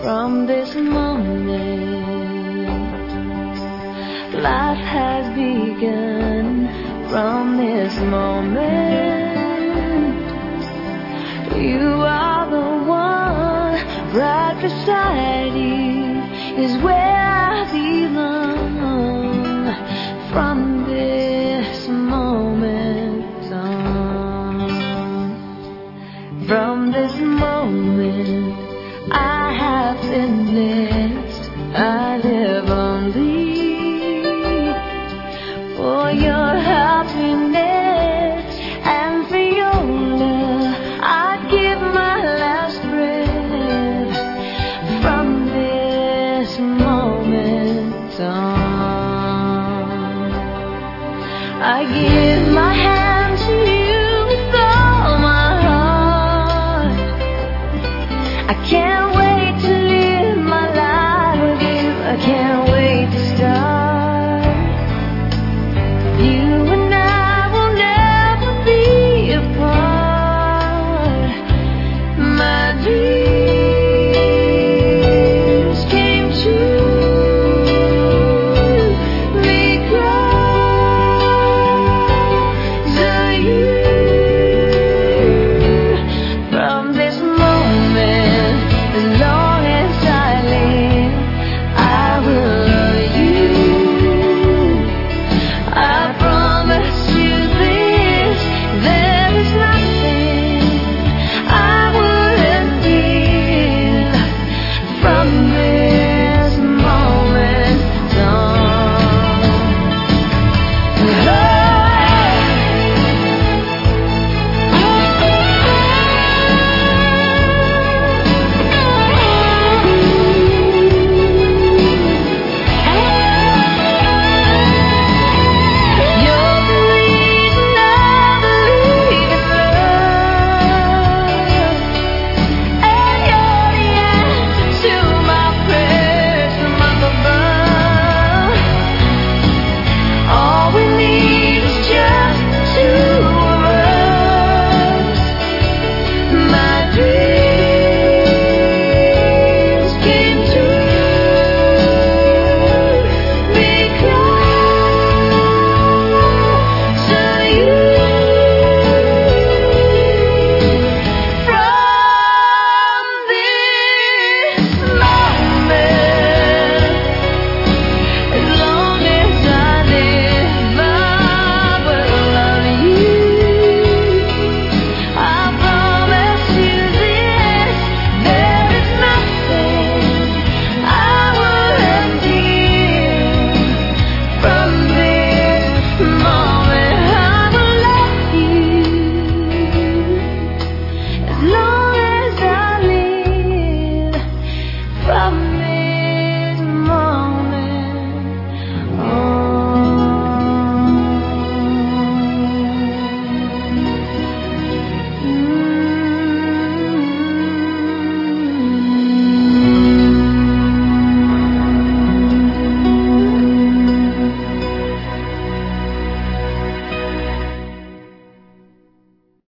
From this moment, life has begun. From this moment, you are the one. Right beside you is where I belong. From this moment on, from this moment, I have been blessed. I live only for your happiness and for your love. I give my last breath. From this moment on, I give my hand to you with all my heart. I can't